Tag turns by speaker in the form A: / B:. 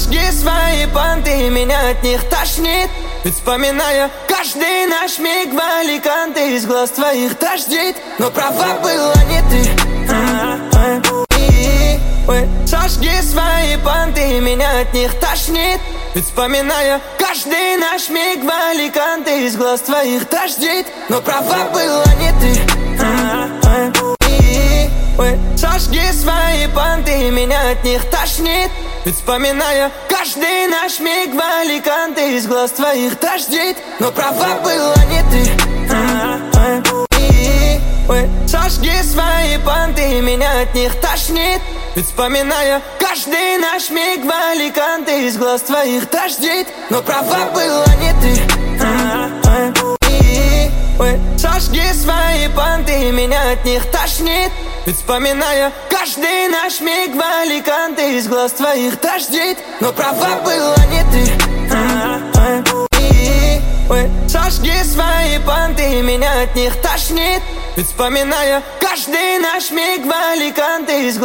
A: Сожги свои понты, меня от них тошнит. Ведь вспоминая каждый наш миг, валиканты из глаз твоих дождит. Но права была не ты. Сожги свои понты, меня от них тошнит. Ведь вспоминая каждый наш миг, валиканты из глаз твоих дождит. Но права была не ты. Сожги свои понты, меня от них тошнит. Ведь вспоминая каждый наш миг, валиканты из глаз твоих дождит. Но права была не ты. Сожги свои понты, меня от них тошнит. Ведь вспоминая каждый наш миг, валиканты из глаз твоих дождит. Но права была не ты. Сожги свои понты, меня от них тошнит. Ведь вспоминая каждый наш миг, валиканты из глаз твоих дождит. Но права была не ты. Сожги свои понты, меня от них тошнит. Ведь вспоминая каждый наш миг, валиканты из глаз